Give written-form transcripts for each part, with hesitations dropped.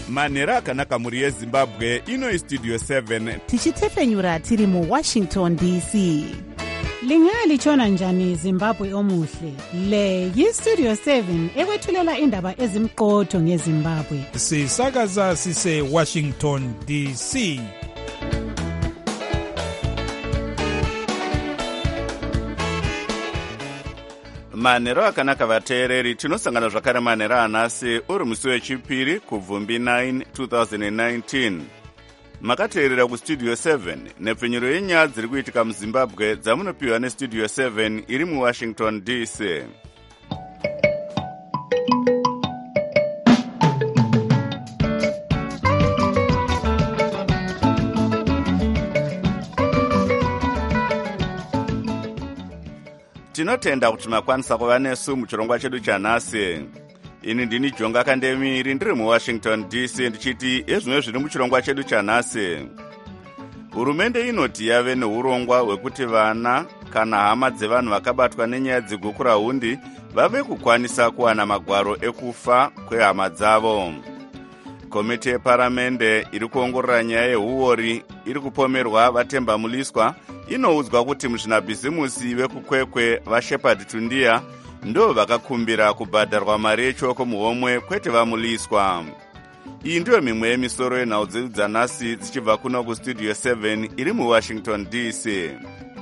manhero akanaka mhuri yezimbabwe. Ino istudio 7 tichitefenyura tiri muWashington DC. Lingalitshona njani Zimbabwe omuhle? Le yistudio 7 ekwethulela indaba ezimqotho ngeZimbabwe. Sisakaza sise Washington DC. manhero akanaka vateereri. Tinosangana zvakare manhero anhasi uri musi wechipiri kubvumbi 9 2019. Makateerera kustudio 7 nepfenyuro yenyaya dziri kuitika muZimbabwe dzamunopiwa nestudio 7 iri muWashington DC. Tinotenda kuti makwanisa kuva nesu muchirongwa chedu chanhasi. Ini ndini Jonga Kandemiri ndiri muWashington DC ndichiti ezvimwe zviri muchirongwa chedu chanhasi. Hurumende inoti yave neurongwa hwekuti vana kana hama dzevanhu vakabatwa nenyaya dzegukura hundi vave kukwanisa kuwana magwaro ekufa kwehama dzavo. Komiti yeparamende iri kuongorora nyaya yehuori iri kupomerwa Vatemba Muliswa inoudzwa kuti muzvinabhizimusi vekukwekwe vaShepherd Tundia ndo vakakumbira kubhadharwa mari yechoko muhomwe kwete vaMuliswa. Iyi ndiyo mimwe yemisoro yenhau dzedu dzanhasi dzichibva kuno kustudio 7 iri muWashington DC.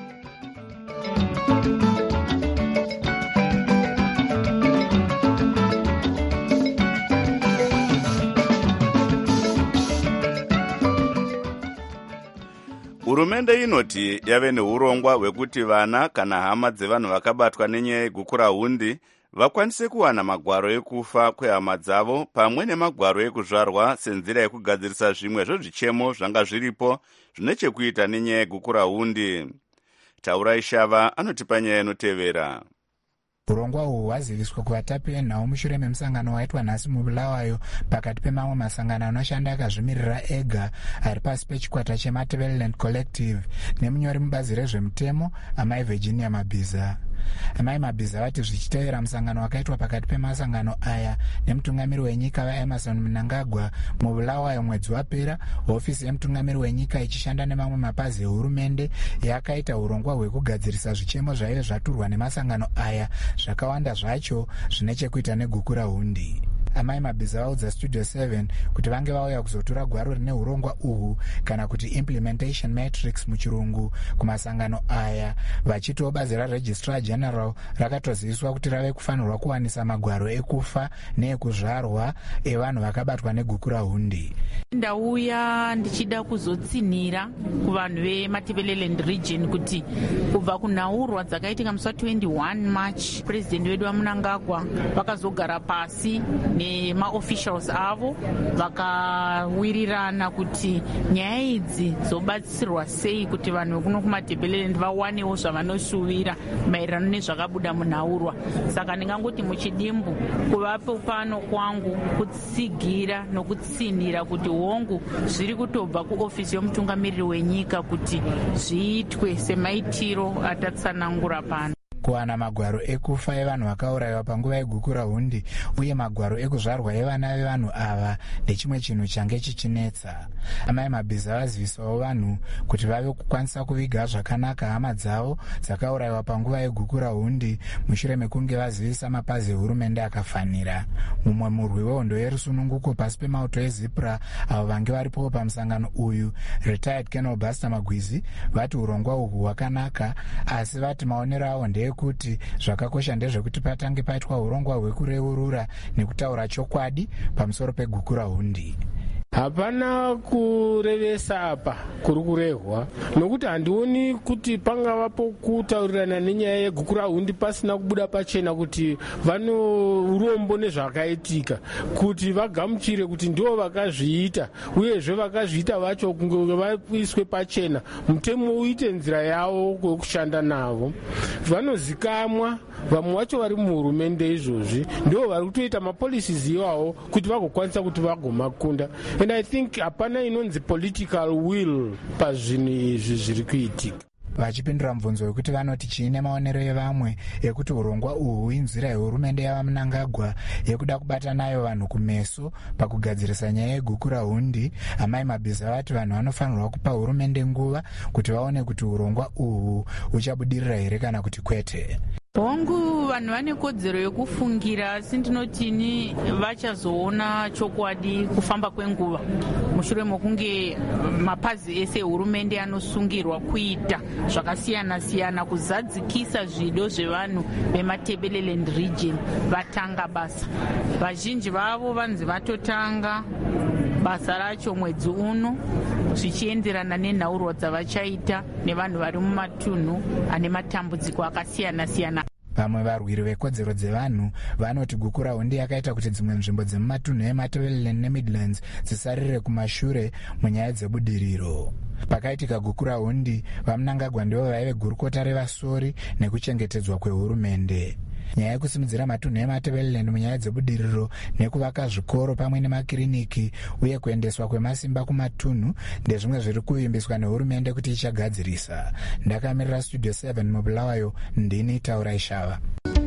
Hurumende inoti yave neurongwa hwekuti vana kana hama dzevanhu vakabatwa nenyaya yegukura hundi vakwanise kuwana magwaro ekufa kwehama dzavo pamwe nemagwaro ekuzvarwa senzira yekugadzirisa zvimwe zvezvichemo zvanga zviripo zvine chekuita nenyaya yegukura hundi. Taurai Shava anotipa nyaya inotevera. Urongwa uhu hwaziviswa kuvatapi venhau mushure memusangano waitwa nhasi muBulawayo pakati pemamwe masangano anoshanda akazvimirira ega ari pasi pechikwata cheMatabeleland Collective nemunyori mubazi rezvemutemo amai Virginia Mabhiza. Amai Mabhiza vati zvichitevera musangano wakaitwa pakati pemasangano aya nemutungamiri wenyika vaEmerson Mnangagwa muBulawayo mwedzi wapera, hofisi yemutungamiri wenyika ichishanda nemamwe mapazi ehurumende yakaita urongwa hwekugadzirisa zvichemo zvaive zvaturwa nemasangano aya, zvakawanda zvacho zvine chekuita negukura hundi. Amai Mabhiza vaudza studio 7 kuti vange vauya kuzotora gwaro rine urongwa uhu kana kuti implementation matrix muchirungu kumasangano aya, vachitiwo bazi raRegistrar General rakatoziviswa kuti rave kufanirwa kuwanisa magwaro ekufa neekuzvarwa evanhu vakabatwa negukura hundi. Ndauya ndichida kuzotsinira kuvanhu veMatabeleland region kuti kubva kunhaurwa dzakaitika musi 21 March president wedu waMnangagwa vakazogara pasi nemaofficials avo vakawirirana kuti nyaya idzi dzobatsirwa sei kuti vanhu vekuno kuMatabeleland vawanewo zvavanosuvira maererano nezvakabuda munhaurwa. Saka ndingangoti muchidimbu kuvapo pano kwangu kutsigira nokutsinira kuti hongu zviri kutobva kuofisi yomutungamiriri wenyika kuti zviitwe semaitiro atatsanangura pano. Kuwana magwaro ekufa evanhu vakaurayiwa panguva yegukura hundi uye magwaro ekuzvarwa evana vevanhu ava ndechimwe chinhu change chichinetsa. Amai Mabhiza vazivisawo vanhu kuti vave kukwanisa kuviga zvakanaka hama dzavo dzakaurayiwa panguva yegukura hundi mushure mekunge vazivisa mapazi ehurumende akafanira. Mumwe murwi wehondo yerusununguko pasi pemauto eZipra avo vange varipo pamusangano uyu, retired Colonel Buster Magwizi, vati urongwa uhu hwakanaka, asi vati maonero avo ndeyekuti zvakakosha ndezvekuti patange paitwa urongwa hwekureurura nekutaura chokwadi pamusoro pegukura hundi. Hapana kurevesa apa kuri kurehwa, nokuti handioni kuti pangavapo kutaurirana nenyaya yegukura hundi pasina kubuda pachena kuti vano urombo nezvakaitika, kuti vagamuchire kuti ndivo vakazviita, uyezve vakazviita vacho kunge vaiswe pachena, mutemo uite nzira yavo kwekushanda navo. Vanozikamwa vamwe vacho vari muhurumende izvozvi ndivo vari kutoita mapolicies iwawo kuti vagokwanisa kuti vagomakunda. And I think hapana inonzi political will pazvinhu izvi zviri kuitika. vachipindura mubvunzo wekuti vanoti chiine maonero evamwe ekuti urongwa uhu inzira yehurumende yavaMnangagwa yekuda kubata nayo vanhu kumeso pakugadzirisa nyaya yeguku rahundi. Amai Mabhiza vati vanhu vanofanirwa kupa hurumende nguva kuti vaone kuti urongwa uhu uchabudirira here kana kuti kwete. Hongu vanhu vane kodzero yekufungira, asi ndinotini vachazoona chokwadi kufamba kwenguva mushure mokunge mapazi ese ehurumende anosungirwa kuita zvakasiyana-siyana kuzadzikisa zvido zvevanhu veMatabeleland region vatanga basa. Vazhinji vavo vanzi vatotanga basa racho mwedzi uno zvichienderana nenhaurirwa dzavachaita nevanhu vari mumatunhu ane matambudziko akasiyana-siyana. Vamwe varwiri vekodzero dzevanhu vanoti guku rahundi yakaita kuti dzimwe nzvimbo dzemumatunhu eMatabeleland neMidlands dzisarire kumashure munyaya dzebudiriro. Pakaitika guku rahundi, vaMnangagwa ndivo vaive gurukota revasori nekuchengetedzwa kwehurumende. Nyaya yekusimudzira matunhu eMatabeleland munyaya dzebudiriro nekuvaka zvikoro pamwe nemakiriniki uye kuendeswa kwemasimba kumatunhu ndezvimwe zviri kuvimbiswa nehurumende kuti ichagadzirisa. Ndakamirira Studio 7 muBulawayo, ndini Taurai Shava.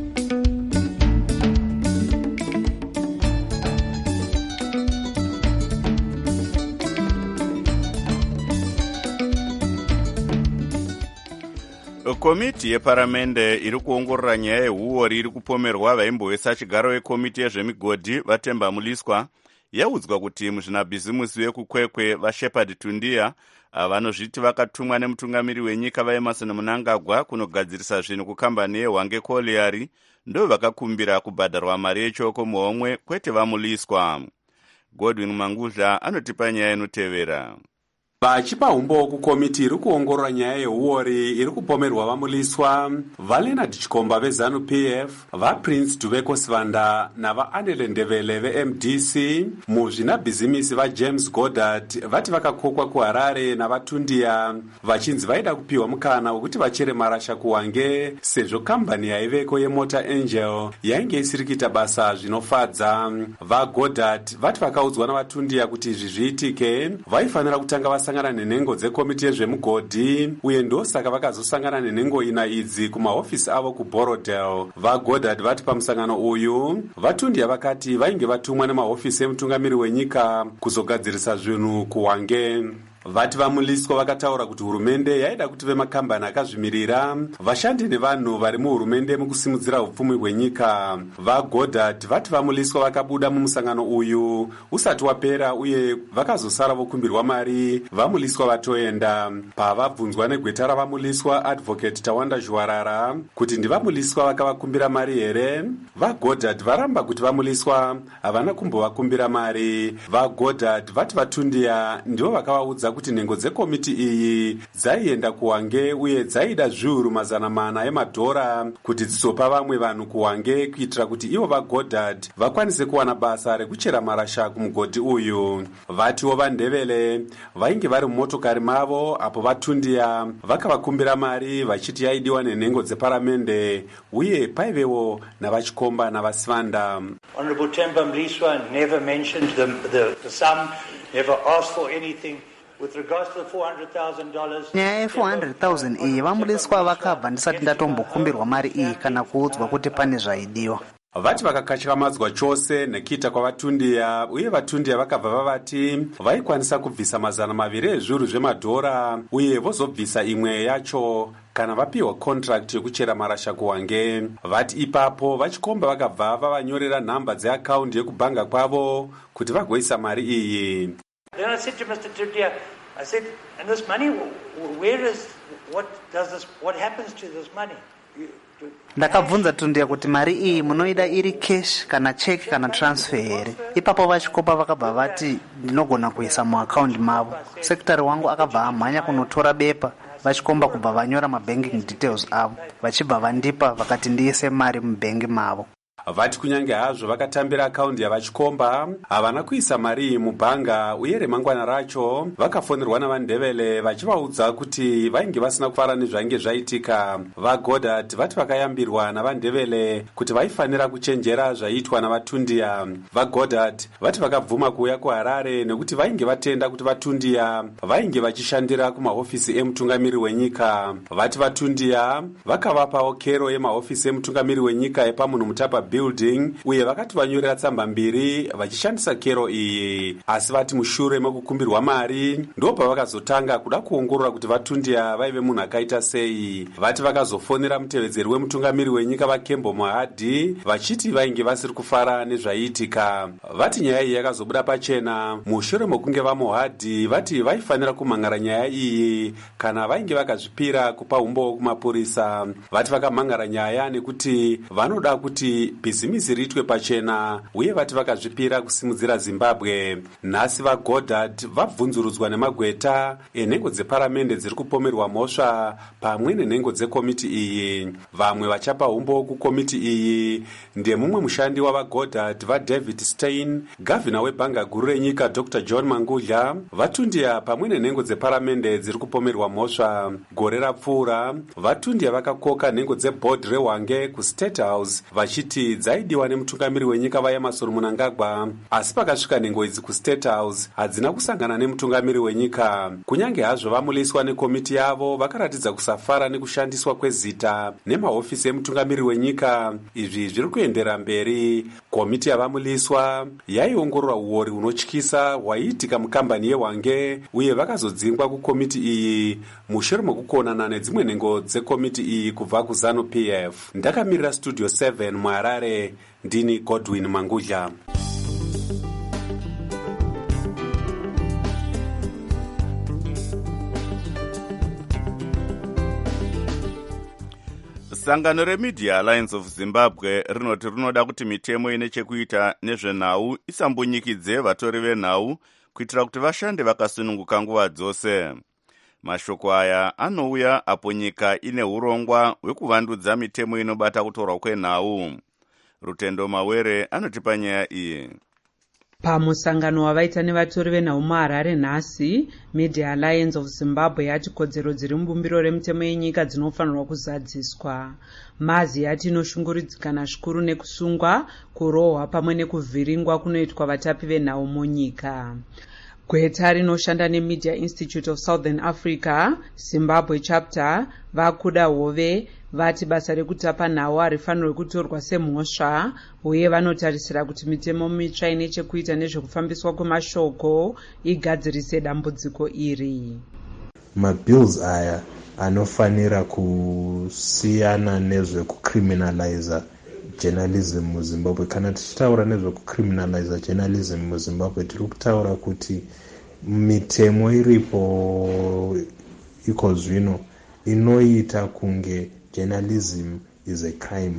Komiti yeparamende iri kuongorora nyaya yehuori iri kupomerwa vaimbowesa chigaro wekomiti yezvemigodhi Vatemba Muliswa yaudzwa kuti muzvinabhizimusi vekukwekwe vaShepard Tundia vanozviti vakatumwa nemutungamiri wenyika vaEmmerson Mnangagwa kunogadzirisa zvinhu kukambani yeHwange Colliery ndo vakakumbira kubhadharwa mari yechoko muhomwe kwete vaMuliswa. Godwin Mangudla anotipa nyaya inotevera. Vachipa umbo kukomiti iri kuongorora nyaya yehuori iri kupomerwa vaMuliswa, vaLeonard Chikomba veZanu PF, vaPrince Duveko Sivanda navaAnele Ndevele veMDC, muzvinabhizimisi vaJames Goddard vati vakakokwa kuHarare navaTundia vachinzi vaida kupiwa mukana wekuti vachere marasha kuHwange sezvo kambani yaiveko yeMotor Angel yainge isiri kuita basa zvinofadza. VaGoddard vati vakaudzwa navaTundia kuti izvi zviitike vaifanira kutanga vasangana nenhengo dzekomiti yezvemugodhi uye ndosaka vakazosangana nenhengo ina idzi kumahofisi avo kuBorodale. VaGoddard vati pamusangano uyu vaTundia vakati vainge vatumwa nemahofisi emutungamiri wenyika kuzogadzirisa zvinhu kuHwange. Vati vaMuliswa vakataura kuti hurumende yaida kuti vemakambani akazvimirira vashandi nevanhu vari muhurumende mukusimudzira upfumi hwenyika. VaGoddard vati vaMuliswa vakabuda mumusangano uyu usati wapera uye vakazosara vokumbirwa mari vaMuliswa vatoenda. Pavabvunzwa negweta ravaMuliswa Advocate Tawanda Zhuwarara kuti ndivaMuliswa vakavakumbira mari here, VaGoddard varamba kuti vaMuliswa havana kumbovakumbira mari. VaGoddard vati vaTundia ndivo vakavaudza kuti nhengo dzekomiti iyi dzaienda kuHwange uye dzaida zviuru $400 emadhora kuti dzizopa vamwe vanhu kuHwange kuitira kuti ivo vaGoddard vakwanise kuwana basa rekuchera marasha kumugodhi uyu. Vatiwo vaNdevele vainge vari mumotokari mavo apo vaTundia vakavakumbira mari vachiti yaidiwa nenhengo dzeparamende uye paivewo navaChikomba navaSivanda. Honorable Temba Muliswa never mentioned the sum, never asked for anything. Nyaya ye$400,000 iyi vaMuliswa vakabva ndisati ndatombokumbirwa mari iyi kana kuudzwa kuti pane zvaidiwa. Vati vakakatyamadzwa chose nekuita kwavaTundia uye vaTundia vakabva vavati vaikwanisa kubvisa $200 ezviuru zvemadhora uye vozobvisa imwe yacho kana vapiwa contract yekuchera marasha kuHwange. Vati ipapo vaChikomba vakabva vavanyorera nhamba dzeakaundi yekubhanga kwavo kuti vagoisa mari iyi. Then I said to Mr. Tundia, I said, and this money, what happens to this money? Ndakabvunza Tundia kuti mari iyi munoida iri cash kana check kana transfer here. Ipapo vaChikomba vakabva vati ndinogona kuisa muaccount mavo. Sekretari wangu akabva amhanya kunotora bepa vaChikomba kubva vanyora mabanking details avo vachibva vandipa vakati ndiise mari mubhengi mavo. vati kunyange hazvo vakatambira akaundi yavachikomba havana kuisa mari mubhanga, uye remangwana racho vakafonerwa navandevele vachivaudza kuti vainge vasina kufara nezvainge zvaitika. VaGoddard vati vakayambirwa navandevele kuti vaifanira kuchenjera zvaiitwa navatundiya. VaGoddard vati vakabvuma kuuya kuHarare nekuti vainge vatenda kuti vatundiya vainge vachishandira kumahofisi emutungamiri wenyika. Vati vatundiya vakavapawo kero yemahofisi emutungamiri wenyika epamunhu mutapa building, uye vakati vanyorera tsamba 2 vachishandisa kero iyi. Asi vati mushure mekukumbirwa mari ndobva vakazotanga kuda kuongorora kuti vatundiya vaive munhu akaita sei. Vati vakazofonera mutevedzeri wemutungamiri wenyika vaKembo Mohadi vachiti vainge vasiri kufara nezvaiitika. Vati nyaya iyi yakazobuda pachena mushure mekunge vaMohadi vati vaifanira kumhangara nyaya iyi kana vainge vakazvipira kupa umbo kumapurisa. Vati vakamhangara nyaya nekuti vanoda kuti bhizimisi riitwe pachena, uye vati vakazvipira kusimudzira Zimbabwe. Nhasi vaGoddard vabvunzurudzwa nemagweta enhengo dzeparamende dziri kupomerwa mhosva pamwe nenhengo dzekomiti iyi. Vamwe vachapa umbo kukomiti iyi ndemumwe mushandi wavaGoddard vaDavid Stein, gavhina webhanga guru renyika Dr. John Mangudla, vatundiya pamwe nenhengo dzeparamende dziri kupomerwa mhosva. Gore rapfuura vatundiya vakakoka nhengo dzebhodhi reHwange kuState House vachiti dzaidiwa nemutungamiri wenyika vaEmmerson Mnangagwa, asi pakasvika nhengo idzi kuState House hadzina kusangana nemutungamiri wenyika. Kunyange hazvo vamuliswa nekomiti yavo vakaratidza kusafara nekushandiswa kwezita nemahofisi emutungamiri wenyika, izvi zviri kuendera mberi. Komiti yavamuliswa yaiongorora uori hunotyisa hwaiitika mukambani yeHwange, uye vakazodzingwa kukomiti iyi mushure mekukonana nedzimwe nhengo dzekomiti iyi kubva kuZANU-PF. Ndakamirira Studio 7 muHarare, ndini Godwin Mangudla. Sangano reMedia Alliance of Zimbabwe rinoti rinoda kuti mitemo ine chekuita nezvenhau isambonyikidze vatori venhau kuitira kuti vashande vakasununguka nguva dzose. Mashoko aya anouya apo nyika ine urongwa hwekuvandudza mitemo inobata kutorwa kwenhau. Rutendo Mawere anotipa nyaya iyi. Pamusangano wavaita nevatori venhau muHarare nhasi, Media Alliance of Zimbabwe yati kodzero dziri mubumbiro remitemo yenyika dzinofanirwa kuzadziswa. Mazi yati inoshunguridzikana zvikuru nekusungwa, kurohwa pamwe nekuvhiringwa kunoitwa vatapi venhau munyika. Gweta rinoshanda neMedia Institute of Southern Africa, Zimbabwe chapter, vakuda hove vati basa rekutapa nhau harifanirwi kutorwa semhosva, uye vanotarisira kuti mitemo mitsva ine chekuita nezvekufambiswa kwemashoko igadzirise dambudziko iri. Mabills aya anofanira kusiyana nezvekucriminaliza journalism muZimbabwe. Kana tichitaura nezvekucriminaliza journalism muZimbabwe, tiri kutaura kuti mitemo iripo iko zvino inoita kunge journalism is a crime.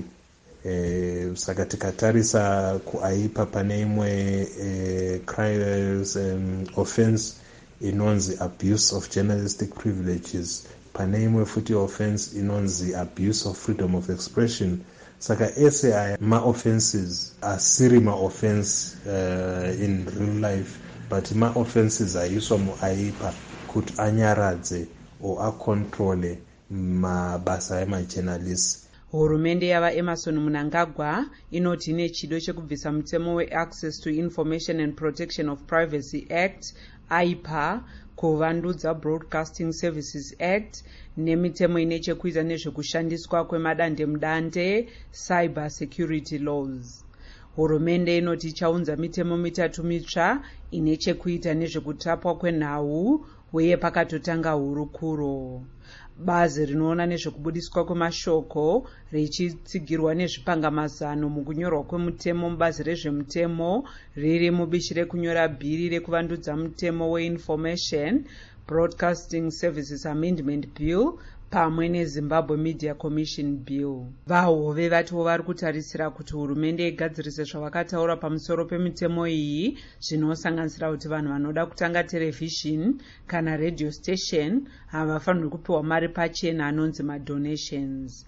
Saka tikatarisa kuaipa pane imwe crimes offense inonzi abuse of journalistic privileges, pane imwe futi offense inonzi abuse of freedom of expression. Saka ese aya ma-offenses asiri ma-offense in real life, but ma-offenses aiswa muaipa kuti anyaradze o akontrole mabasa emajournalists. Hurumende yavaEmmerson Mnangagwa inoti ine chido chekubvisa mutemo weAccess to Information and Protection of Privacy Act, AIPA, kuvandudza Broadcasting Services Act, nemitemo ine chekuita nezvekushandiswa kwemadandemudande, cyber security laws. Hurumende inoti ichaunza mitemo mitatu mitsva ine chekuita nezvekutapwa kwenhau, uye pakatotanga hurukuro. Bazi rinoona nezvekubudiswa kwemashoko richitsigirwa nezvipangamazano mukunyorwa kwemutemo mubazi rezvemutemo riri mubishi rekunyora bhiri rekuvandudza mutemo weInformation Broadcasting Services Amendment Bill pamwe neZimbabwe Media Commission Bill. Vahove vatiwo vari kutarisira kuti hurumende igadzirise zvavakataura pamusoro pemitemo iyi, zvinosanganisira kuti vanhu vanoda kutanga television kana radio station havafanirwi kupiwa mari pachena anonzi madonations.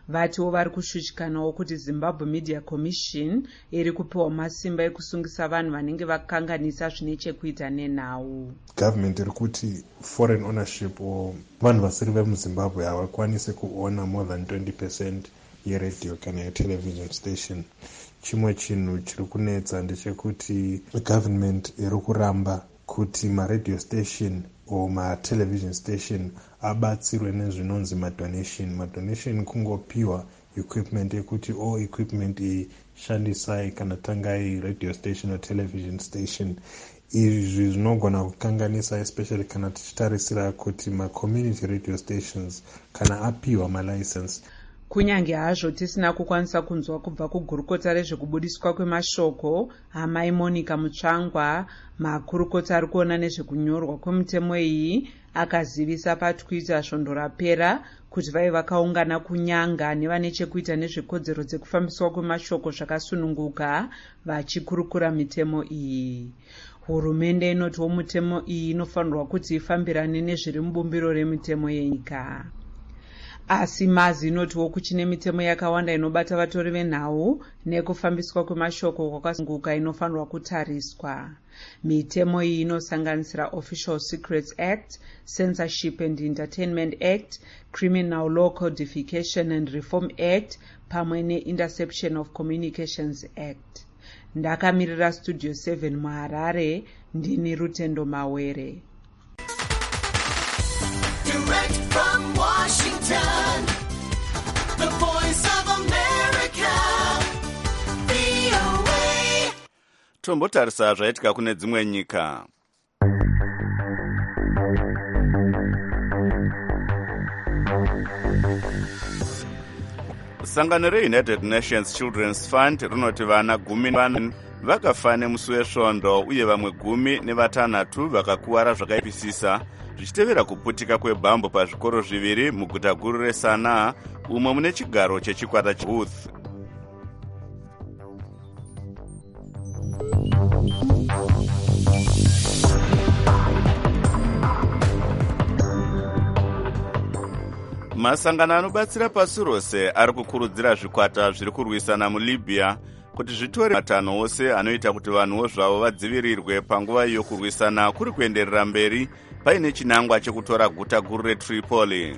vatiwo vari kushushikanawo kuti Zimbabwe Media Commission iri kupiwa masimba ekusungisa vanhu vanenge vakanganisa zvine chekuita nenhau. Government iri kuti foreign ownership or vanhu vasiri vemuzimbabwe havakwanisi kuona more than 20% yeredio kana yetelevision station. Chimwe chinhu chiri kunetsa ndechekuti government iri kuramba kuti maradio station or matelevision station abatsirwe nezvinonzi madonation kungopiwa equipment yekuti equipment ishandisai kana tangai radio station or television station. Izvi zvinogona kukanganisa especially kana tichitarisira kuti ma-community radio stations kana apiwa malicense. Kunyange hazvo tisina kukwanisa kunzwa kubva kugurukota rezvekubudiswa kwemashoko Amai Monica Mutsvangwa, makurukota ari kuona nezvekunyorwa kwemutemo iyi akazivisa paTwitter svondo rapera kuti vai vakaungana kunyanga nevane chekuita nezvekodzero dzekufambiswa kwemashoko zvakasununguka vachikurukura mitemo iyi. Hurumende inotiwo mitemo iyi inofanirwa kuti ifambirane nezviri mubumbiro remitemo yenyika. Asi Mazi inotiwo kuchine mitemo yakawanda inobata vatori venhau nekufambiswa kwemashoko kwakasununguka inofanirwa kutariswa. Mitemo iyi inosanganisira Official Secrets Act, Censorship and Entertainment Act, Criminal Law Codification and Reform Act pamwe neInterception of Communications Act. Ndakamirira Studio 7 muHarare, ndini Rutendo Mawere. Direct from Washington, the voice of America, VOA. Tombotarisa zvaitika kune dzimwe nyika. Sangano reUnited Nations Children's Fund rinoti vana 10 vakafa nemusi wesvondo uye vamwe 16 vakakuwara zvakaipisisa zvichitevera kuputika kwebhambo pazvikoro zviviri muguta guru reSanaa umo mune chigaro chechikwata cheHouthi. Masangano anobatsira pasi rose ari kukurudzira zvikwata zviri kurwisana muLibya kuti zvitore matano ose anoita kuti vanhuwo zvavo vadzivirirwe panguva iyo kurwisana kuri kuenderera mberi paine chinangwa chekutora guta guru reTripoli.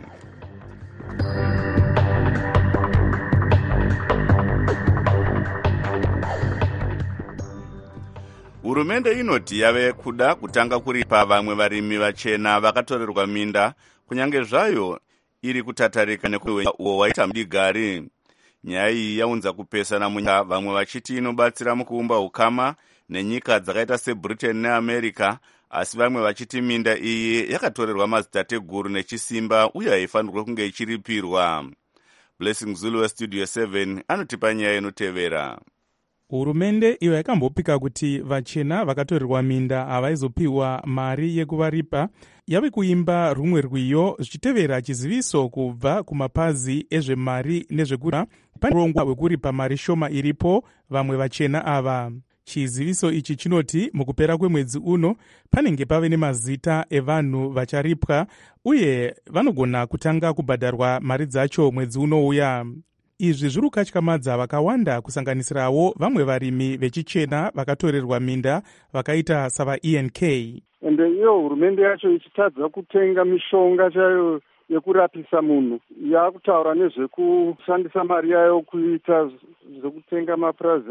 Hurumende inoti yave kuda kutanga kuripa vamwe varimi vachena vakatorerwa minda kunyange zvayo iri kutatarika nekuuwo waita mudigari. Nyaya iyi yaunza kupesana munyika, vamwe vachiti inobatsira mukuumba ukama nenyika dzakaita seBritain neAmerica, asi vamwe vachiti minda iyi yakatorerwa madzitateguru nechisimba uye haifanirwe kunge ichiripirwa. Blessing Zulu weStudio 7 anotipa nyaya inotevera. Hurumende iyo yakambopika kuti vachena vakatorerwa minda havaizopiwa mari yekuvaripa yave kuimba rumwe rwiyo zvichitevera chiziviso kubva kumapazi ezvemari nezvekura pane urongwa hwekuripa mari shoma iripo vamwe vachena ava. Chiziviso ichi chinoti mukupera kwemwedzi uno panenge pave nemazita evanhu vacharipwa uye vanogona kutanga kubhadharwa mari dzacho mwedzi unouya. Izvi zviri kukatyamadza vakawanda kusanganisirawo vamwe varimi vechichena vakatorerwa minda vakaita savaENK. Ende iyo hurumende yacho ichitadza kutenga mishonga chayo yekurapisa munhu yakutaura nezvekushandisa mari yayo kuita zvekutenga mapurazi.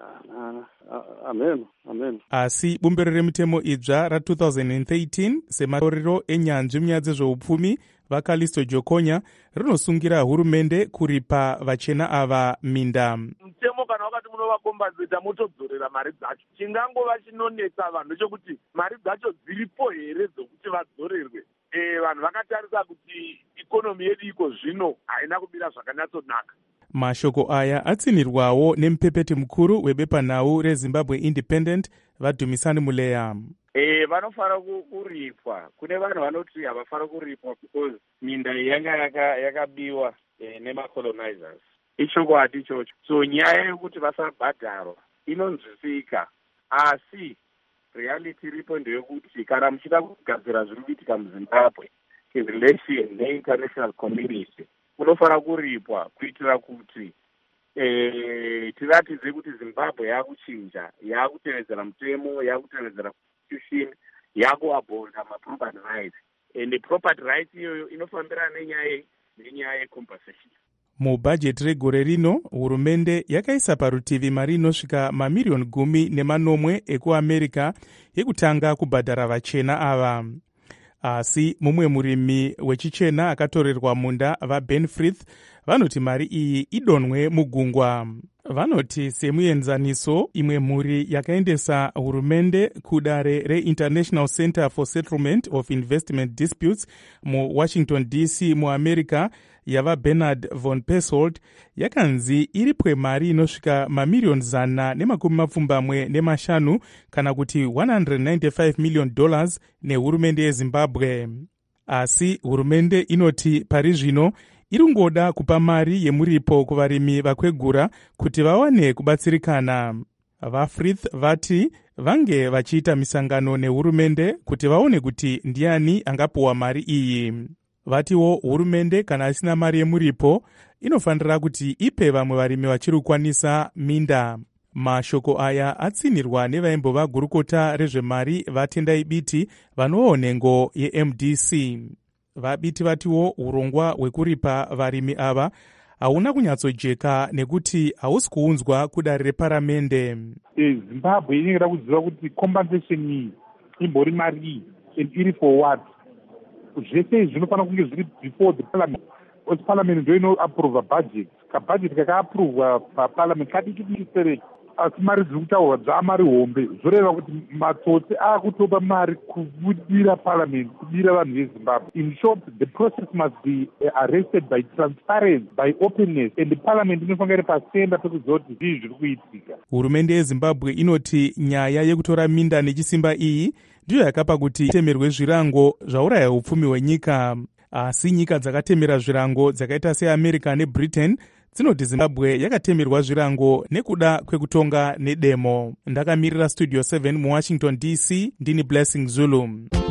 Amen. Asi bumbiro remitemo idzva ra2013 sematorero enyanzvi munyaya dzezveupfumi vaKalisto Jokonya rinosungira hurumende kuripa vachena ava minda. Mutemo kana wakati munovakombadzeta motodzorera mari dzacho. Chingangova chinonetsa vanhu chokuti mari dzacho dziripo here dzokuti vadzorerwe. Vanhu vakatarisa kuti ikonomi yedu iko zvino haina kubira zvakanyatsonaka. Mashoko aya atsinirwawo nemupepeti mukuru webepanhau reZimbabwe Independent vaDhumisani Muleya. Vanofara kuripwa. Kune vanhu vanoti havafara kuripwa because minda yanga yakabiwa nemacolonizers. Ichokwadi ichocho. So nyaya yekuti vasabhadharwa inonzwisika. Asi reality iripo ndeyekuti kana muchida kugadzira zviri kuitika muZimbabwe in relation neinternational community unofanira kuripwa kuitira kuti tiratidze kuti Zimbabwe yakuchinja, yakutevedzera mutemo, yakutevedzera constitution, yakuabhonda maproperty rights, and property rights iyoyo inofambirana nenyaya yecompensation. Mubhajeti regore rino, hurumende yakaisa parutivi mari inosvika mamiriyoni 10 ekuamerica yekutanga kubhadhara vachena ava. Asi mumwe murimi wechichena akatorerwa munda vaBen Frith vanoti mari iyi idonwe mugungwa. Vanoti semuenzaniso, imwe mhuri yakaendesa hurumende kudare reInternational Center for Settlement of Investment Disputes muWashington DC muAmerica yavaBernard von Pesselt yakanzi iripwe mari inosvika mamiriyoni 125 kana kuti $195 million nehurumende yeZimbabwe. Asi hurumende inoti pari zvino iringoda kupa mari yemuripo kuvarimi vakwegura kuti vawane kubatsirikana. VaFrith vati vange vachiita misangano nehurumende kuti vaone kuti ndiani angapuwa mari iyi. Vatiwo hurumende kana isina mari yemuripo inofanira kuti ipe vamwe varimi vachiri kukwanisa minda. Mashoko aya atsinirwa nevaimbova gurukota rezvemari vaTendai Biti vanowo nhengo yeMDC. VaBiti vatiwo urongwa hwekuripa varimi ava hauna kunyatsojeka nekuti hausi kuunzwa kudare reparamende. Zimbabwe inengera kuziva kuti compensation iyi imbori mari iyi and iri for what. Zvese izvi zvinofanira kunge zviri before the parliament. Kuti parliament ndio inoapprova budget. Kabudget kakaaprovwa paparliament kadiki asi mari dziri kutaurwa dzaamari hombe. Zvoreva kuti matsotsi akutopa mari kubudira parliament, kubira vanhu veZimbabwe. In short, the process must be arrested by transparency, by openness, and the parliament inofanira iri pasenda pekuziva kuti zvii zviri kuitika. Hurumende yeZimbabwe inoti nyaya yekutora minda nechisimba iyi ndiyo yakapa kuti itemerwe zvirango zvauraya upfumi hwenyika. Asi nyika dzakatemera zvirango dzakaita seAmerica neBritain dzinoti Zimbabwe yakatemerwa zvirango nekuda kwekutonga nedemo. Ndakamirira Studio 7 muWashington DC, ndini Blessing Zulu.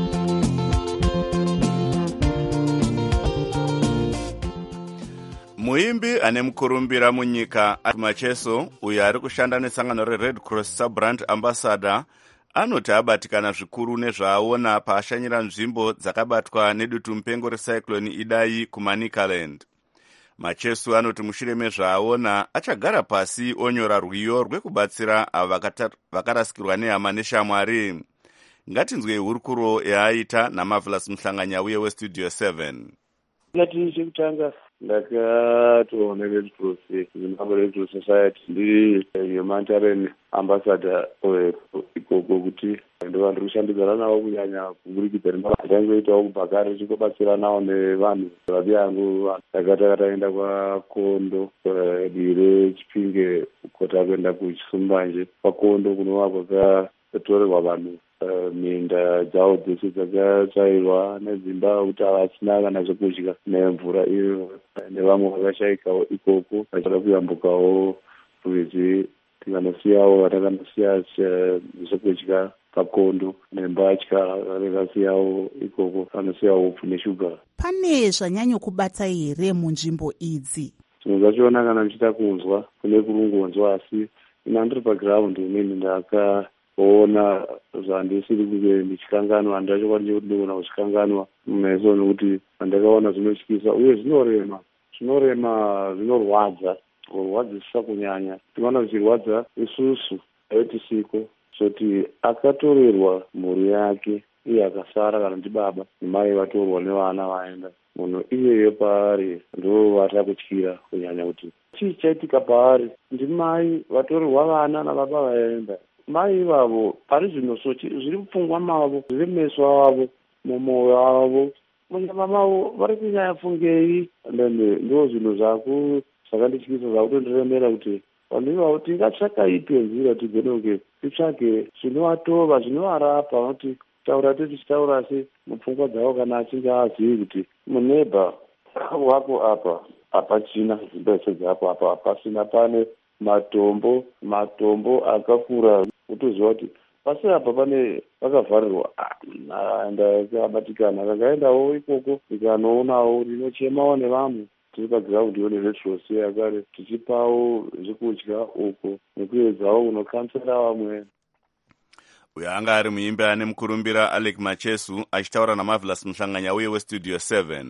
Muimbi ane mukurumbira munyika Macheso, uyo ari kushanda nesangano reRed Cross Sub-Brand Ambassador, anoti abatikana zvikuru nezvaaona paashanyira nzvimbo dzakabatwa nedutu mupengo recyclone Idai kuManicaland. Macheso anoti mushure mezvaaona achagara pasi onyora rwiyo rwekubatsira avo vakarasikirwa nehama neshamwari. Ngatinzwe hurukuro yaaita naMarvelous Muhlanganyauye weStudio 7. Ngati chekutanga ndakatoona Red Cross, Zimbabwe Red Cross Society, ndiri humanitarian ambassador ikoko kuti ndo ndiri kushandidzana navo kunyanya kuburikidza nevandangoitawo kubhakare tichikobatsira navo nevanhu vavi yangu takataenda kwaKondo divi reChipinge kota kuenda kuChisumbanje. kwaKondo kunova kwakatorerwa vanhu minda dzavo dzese dzakatsvairwa nedzimba kuti havasina kana zvekudya nemvura iyo, nevamwe vakashaikawo ikoko vachida kuyambukawo rwizi tikanosiyawo vatakandosiya zvekudya paKondo nembatya vakasiyawo ikoko vanosiyawo upfu neshuga. Pane zvanyanyokubata here munzvimbo idzi? Zvimwe zvachiona kana ndichida kunzwa kune kurungonzwa, asi ina ndiri paground inini ndakaona zvandisiri kunge ndichikanganwa. Ndachokwadi ndikuti ndikuona kuchikanganwa meso nekuti ndakaona zvinotyisa uye zvinorema, zvinorwadza, kurwadzisa kunyanya. Tinoona zvichirwadza isusu tisiko zoti akatorerwa mhuri yake iye akasara kana ndibaba nemai vatorwa nevana vaenda. Munhu iyeyo paari ndo vatira kutyira kunyanya kuti chii chaitika paari. Ndimai vatorerwa vana nababa vaenda. Mai ivavo pari zvino zviri mupfungwa mavo, zviri meso avo, mumwoyo wavo, munyama mavo vari kunyanya fungei. Ndo zvinhu zvakandityisa zvakutondiremera kuti vanhu ivavo tingatsvaka ipi nzira tigone titsvage zvinovatova, zvinovarapa. Vanoti taura tichitaura asi mupfungwa dzavo kana achinge azivi kuti muneba wako apa hapachina zvimbese dzapo apa hapasina, pane matombo akakura. Utoziva kuti pasi apa pane vakavharirwa. Ndakabatikana, ndakaendawo ikoko ndikanoonawo rinochemawo nevanhu tiri pagiraundi nevetrosi yakare tichipawo zvekudya uko nekuedzawo kunokansera vamwe. Uyo anga ari muimbi ane mukurumbira Alec Machesu achitaura naMarvelous Muhlanganya uye weStudio 7.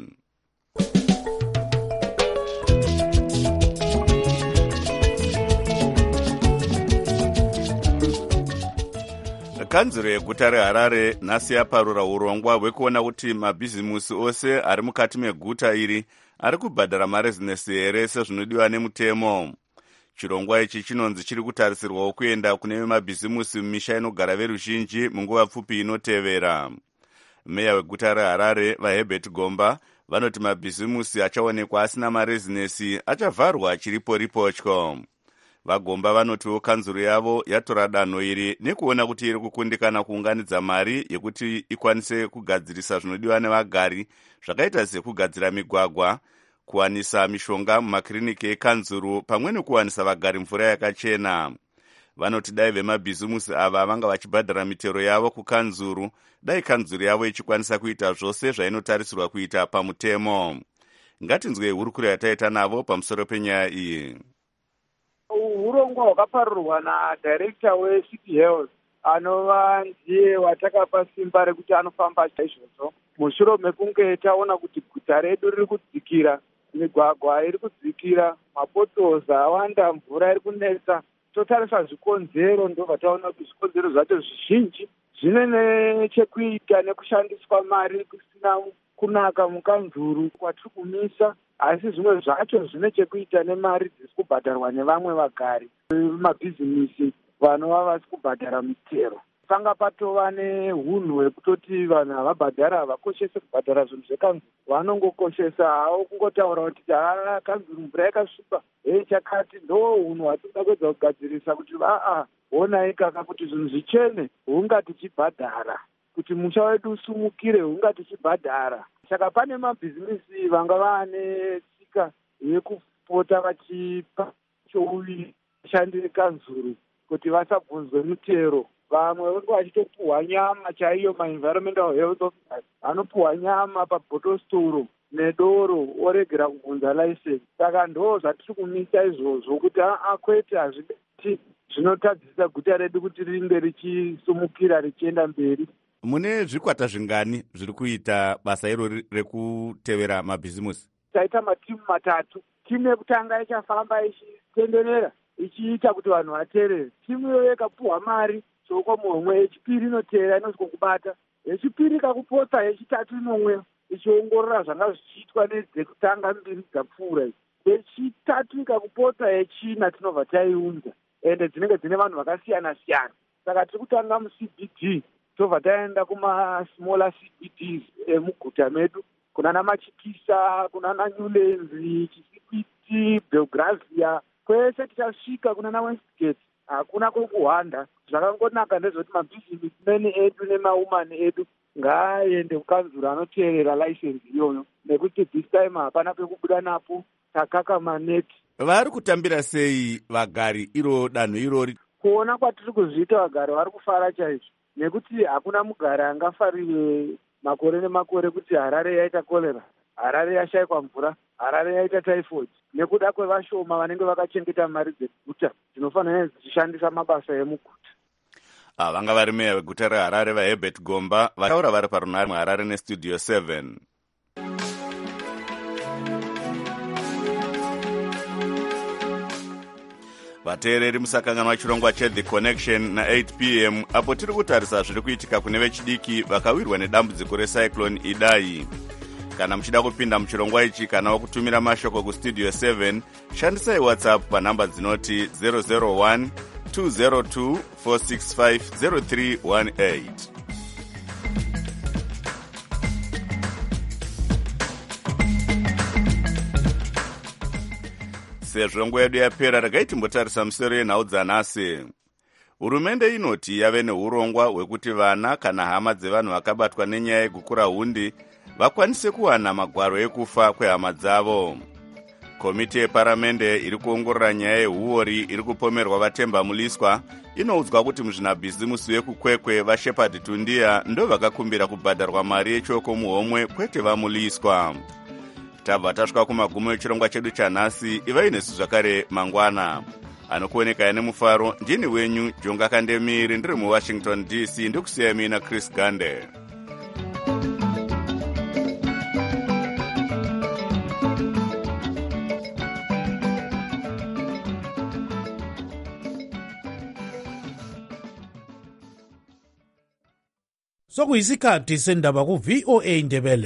Kanzuro yeguta reHarare nhasi yaparura urongwa hwekuona kuti mabhizimusi ose ari mukati meguta iri ari kubhadhara marezinesi here sezvinodiwa nemutemo. Chirongwa ichi chinonzi chiri kutarisirwawo kuenda kune mabhizimusi mumisha inogara veruzhinji munguva pfupi inotevera. Meya weguta reHarare vaHerbert Gomba vanoti mabhizimusi achaonekwa asina marezinesi achavharwa chiriporipochko. Vagomba vanotiwo kanzuro yavo yatora danho iri nekuona kuti iri kukundikana kuunganidza mari yekuti ikwanise kugadzirisa zvinodiwa nevagari zvakaita sekugadzira migwagwa, kuwanisa mishonga mumakiriniki ekanzuru pamwe nekuwanisa vagari mvura yakachena. Vanoti dai vemabhizimusi ava vanga vachibhadhara mitero yavo kukanzuru, dai kanzuru yavo ichikwanisa kuita zvose zvainotarisirwa kuita pamutemo. Ngatinzwe hurukuro yataita navo pamusoro penyaya iyi. Urongwa hwakaparurwa nadirekta weCity Health anova ndiye watakapa simba rekuti anofamba chaizvozvo mushure mekunge taona kuti guta redu riri kudzikira, migwagwa iri kudzikira, mapotols awanda, mvura iri kunetsa. Totarisa zvikonzero ndobva taona kuti zvikonzero zvacho zvizhinji zvine nechekuita nekushandiswa mari kusina kunaka mukanzuru kwatiri kumisa, asi zvimwe zvacho zvine chekuita nemari dziri kubhadharwa nevamwe vagari vemabhizimisi vanova vasi kubhadhara mitero. Panga patova neunhu hwekutoti vanhu havabhadhara havakoshese kubhadhara zvinhu zvekanzuru, vanongokoshesa havo kungotaura kuti kanzuru mvura yakasvipa, chakati ndo unhu hwatinoda kuedza kugadzirisa kuti honai kaka kuti zvinhu zvichene hunga tichibhadhara, kuti musha wedu usumukire hunga tichibhadhara. Saka pane mabhizimisi vanga vane tsika yekupota vachipa chouviri vashandiri kanzuru kuti vasabvunzwe mitero. Vamwe vange vachitopuhwa nyama chaiyo, ma-environmental health officers anopuhwa nyama pabhotostoro nedoro oregera kubvunza license. Saka ndo zvatiri kumisa izvozvo kuti kwete hazvideti zvinotadzisa guta redu kuti ringe richisumukira richienda mberi. Mune zvikwata zvingani zviri kuita basa irori rekutevera mabhizimusi? Taita matimu matatu. Timu yekutanga ichafamba ichitenderera ichiita kuti vanhu vateerere. Timu iyoyo ikapuhwa mari choko mumwe, yechipiri inoteera inosvika kubata, yechipiri ikakupotsa, yechitatu inomwe ichiongorora zvanga zvichiitwa nedzekutanga mbiri dzapfuura, yechitatu ikakupotsa, yechina tinobva taiunza, ende dzinenge dzine vanhu vakasiyana siyana. Saka tiri kutanga muCBD tobva taenda kumasmaller CBDs emuguta medu, kunana Machikisa, kunana Newlands, Chisikwiti, Belgravia, kwese tichasvika kunana Westgate. Hakuna kwekuhwanda. Zvakangonaka ndezvoti mabhizimusi edu nemaumani edu ngaaende kukanzuru anoteerera license iyoyo, nekuti this time hapana pekubuda napo, takakama neti. Vari kutambira sei vagari iro danho irori? Kuona kwatiri kuzviita vagari vari kufara chaizvo, nekuti hakuna mugari angafarire makore nemakore kuti Harare yaita kolera, Harare yashayikwa mvura, Harare yaita typhoid. Nekuda kwevashoma vanenge vakachengeta mari dzeguta dzinofanira dzichishandisa mabasa emuguta. Vanga vari meya weguta reHarare vaHerbert Gomba vataura vari parunare muHarare neStudio 7. Vateereri musakanganwa chirongwa cheThe Connection na8 p.m. apo tiri kutarisa zviri kuitika kune vechidiki vakawirwa nedambudziko recyclone Idai. Kana muchida kupinda muchirongwa ichi kana wakutumira mashoko kuStudio 7, shandisai WhatsApp panhamba dzinoti 001 202 465 0318. Sezvo nguva yedu yapera, regai timbotarisa musoro yenhau dzanhasi. Hurumende inoti yave neurongwa hwekuti vana kana hama dzevanhu vakabatwa nenyaya yekukura hundi vakwanise kuwana magwaro ekufa kwehama dzavo. Komiti yeparamende iri kuongorora nyaya yehuori iri kupomerwa vatemba muliswa inoudzwa kuti muzvinabhizimusi vekukwekwe vaShepherd Tundia ndo vakakumbira kubhadharwa mari yechoko muhomwe kwete vamuliswa. tabva tasvika kumagumo echirongwa chedu chanhasi. ivai nesu zvakare mangwana. Anokuoneka nemufaro ndini wenyu Jonga Kandemiri, ndiri muWashington DC. Ndikusiyai mina Chris Gande. Sokuyisikhathi sendaba ku VOA Ndebele.